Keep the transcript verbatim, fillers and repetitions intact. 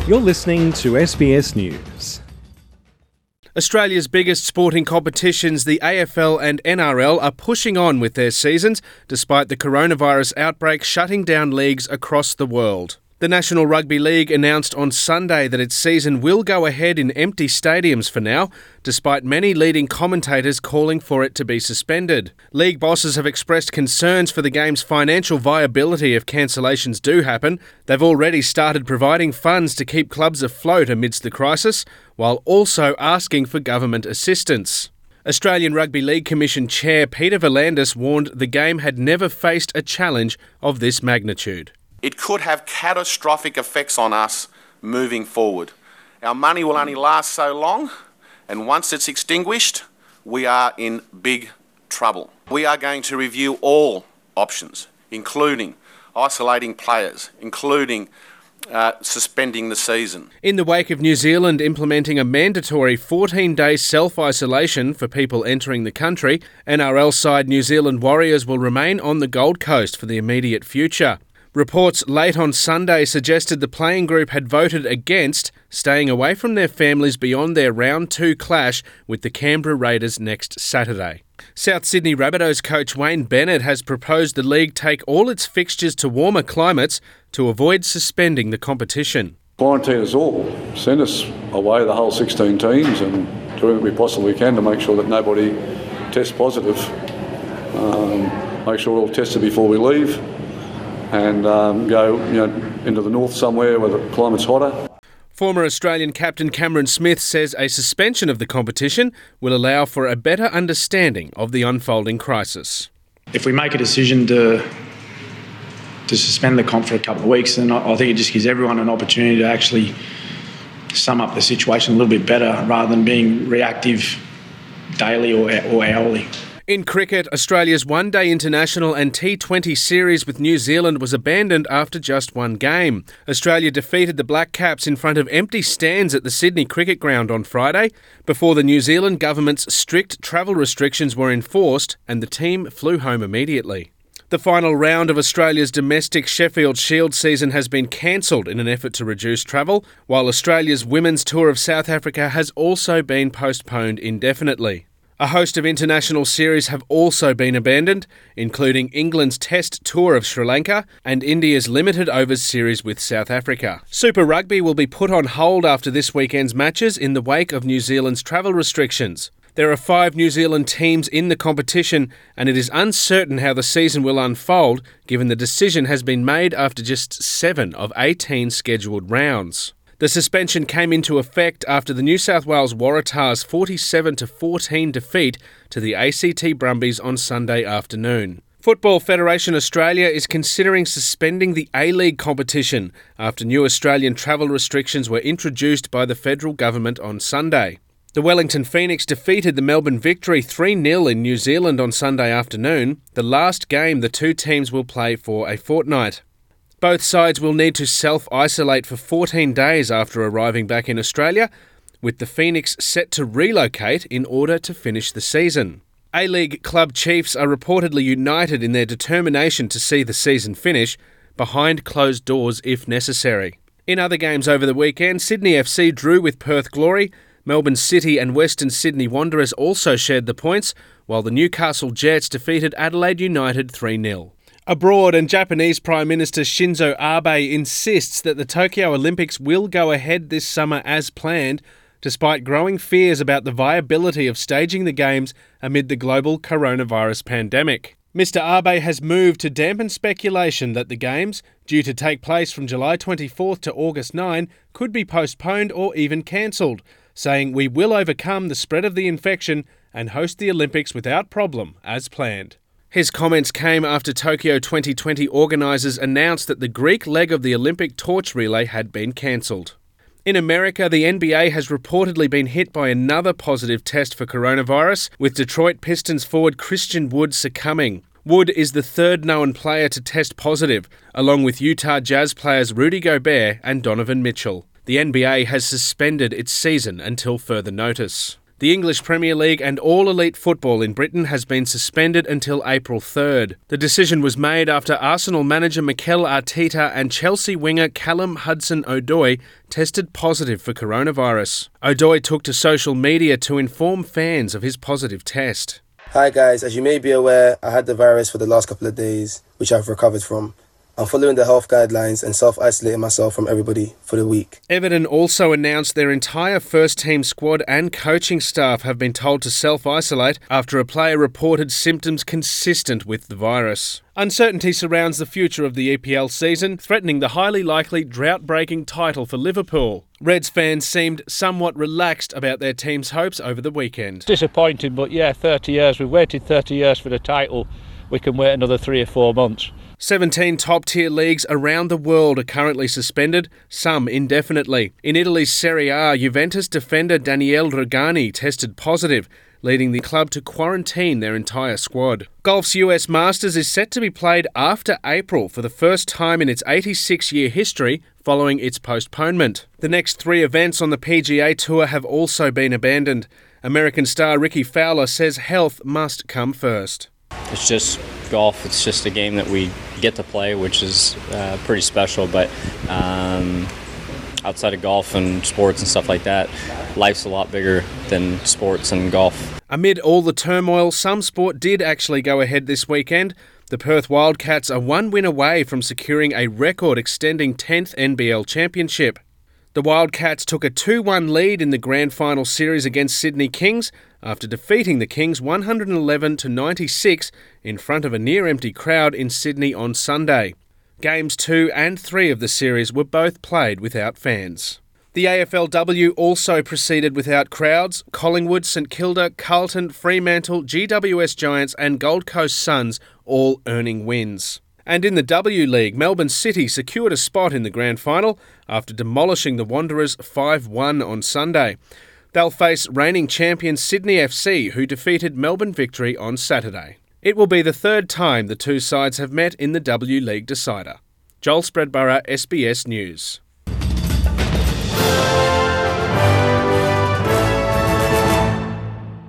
You're listening to S B S News. Australia's biggest sporting competitions, the A F L and N R L, are pushing on with their seasons, despite the coronavirus outbreak shutting down leagues across the world. The National Rugby League announced on Sunday that its season will go ahead in empty stadiums for now, despite many leading commentators calling for it to be suspended. League bosses have expressed concerns for the game's financial viability if cancellations do happen. They've already started providing funds to keep clubs afloat amidst the crisis, while also asking for government assistance. Australian Rugby League Commission Chair Peter V'landys warned the game had never faced a challenge of this magnitude. It could have catastrophic effects on us moving forward. Our money will only last so long, and once it's extinguished, we are in big trouble. We are going to review all options, including isolating players, including uh, suspending the season. In the wake of New Zealand implementing a mandatory fourteen-day self-isolation for people entering the country, N R L side New Zealand Warriors will remain on the Gold Coast for the immediate future. Reports late on Sunday suggested the playing group had voted against staying away from their families beyond their round two clash with the Canberra Raiders next Saturday. South Sydney Rabbitohs coach Wayne Bennett has proposed the league take all its fixtures to warmer climates to avoid suspending the competition. Quarantine us all. Send us away, the whole sixteen teams, and do everything we possibly can to make sure that nobody tests positive. Um, make sure we're all tested before we leave. and um, go you know, into the north somewhere where the climate's hotter. Former Australian captain Cameron Smith says a suspension of the competition will allow for a better understanding of the unfolding crisis. If we make a decision to to suspend the comp for a couple of weeks, then I think it just gives everyone an opportunity to actually sum up the situation a little bit better rather than being reactive daily or, or hourly. In cricket, Australia's one-day international and T twenty series with New Zealand was abandoned after just one game. Australia defeated the Black Caps in front of empty stands at the Sydney Cricket Ground on Friday, before the New Zealand government's strict travel restrictions were enforced and the team flew home immediately. The final round of Australia's domestic Sheffield Shield season has been cancelled in an effort to reduce travel, while Australia's women's tour of South Africa has also been postponed indefinitely. A host of international series have also been abandoned, including England's Test Tour of Sri Lanka and India's limited overs series with South Africa. Super Rugby will be put on hold after this weekend's matches in the wake of New Zealand's travel restrictions. There are five New Zealand teams in the competition, and it is uncertain how the season will unfold, given the decision has been made after just seven of eighteen scheduled rounds. The suspension came into effect after the New South Wales Waratahs' forty-seven to fourteen defeat to the A C T Brumbies on Sunday afternoon. Football Federation Australia is considering suspending the A-League competition after new Australian travel restrictions were introduced by the federal government on Sunday. The Wellington Phoenix defeated the Melbourne Victory three nil in New Zealand on Sunday afternoon, the last game the two teams will play for a fortnight. Both sides will need to self-isolate for fourteen days after arriving back in Australia, with the Phoenix set to relocate in order to finish the season. A-League club chiefs are reportedly united in their determination to see the season finish, behind closed doors if necessary. In other games over the weekend, Sydney F C drew with Perth Glory, Melbourne City and Western Sydney Wanderers also shared the points, while the Newcastle Jets defeated Adelaide United three nil. Abroad, and Japanese Prime Minister Shinzo Abe insists that the Tokyo Olympics will go ahead this summer as planned, despite growing fears about the viability of staging the Games amid the global coronavirus pandemic. Mister Abe has moved to dampen speculation that the Games, due to take place from July twenty-fourth to August ninth, could be postponed or even cancelled, saying we will overcome the spread of the infection and host the Olympics without problem, as planned. His comments came after Tokyo twenty twenty organisers announced that the Greek leg of the Olympic torch relay had been cancelled. In America, the N B A has reportedly been hit by another positive test for coronavirus, with Detroit Pistons forward Christian Wood succumbing. Wood is the third known player to test positive, along with Utah Jazz players Rudy Gobert and Donovan Mitchell. The N B A has suspended its season until further notice. The English Premier League and all elite football in Britain has been suspended until April third. The decision was made after Arsenal manager Mikel Arteta and Chelsea winger Callum Hudson-Odoi tested positive for coronavirus. Odoi took to social media to inform fans of his positive test. Hi guys, as you may be aware, I had the virus for the last couple of days, which I've recovered from. I'm following the health guidelines and self-isolating myself from everybody for the week. Everton also announced their entire first-team squad and coaching staff have been told to self-isolate after a player reported symptoms consistent with the virus. Uncertainty surrounds the future of the E P L season, threatening the highly likely drought-breaking title for Liverpool. Reds fans seemed somewhat relaxed about their team's hopes over the weekend. Disappointing, but yeah, thirty years. We've waited thirty years for the title. We can wait another three or four months. seventeen top-tier leagues around the world are currently suspended, some indefinitely. In Italy's Serie A, Juventus defender Daniele Rugani tested positive, leading the club to quarantine their entire squad. Golf's U S Masters is set to be played after April for the first time in its eighty-six-year history following its postponement. The next three events on the P G A Tour have also been abandoned. American star Ricky Fowler says health must come first. It's just golf. It's just a game that we get to play, which is uh, pretty special. But um, outside of golf and sports and stuff like that, life's a lot bigger than sports and golf. Amid all the turmoil, some sport did actually go ahead this weekend. The Perth Wildcats are one win away from securing a record-extending tenth N B L championship. The Wildcats took a two one lead in the grand final series against Sydney Kings after defeating the Kings one hundred eleven to ninety-six in front of a near-empty crowd in Sydney on Sunday. Games two and three of the series were both played without fans. The A F L W also proceeded without crowds. Collingwood, St Kilda, Carlton, Fremantle, G W S Giants and Gold Coast Suns all earning wins. And in the W League, Melbourne City secured a spot in the grand final after demolishing the Wanderers five one on Sunday. They'll face reigning champion Sydney F C, who defeated Melbourne Victory on Saturday. It will be the third time the two sides have met in the W League decider. Joel Spreadborough, S B S News.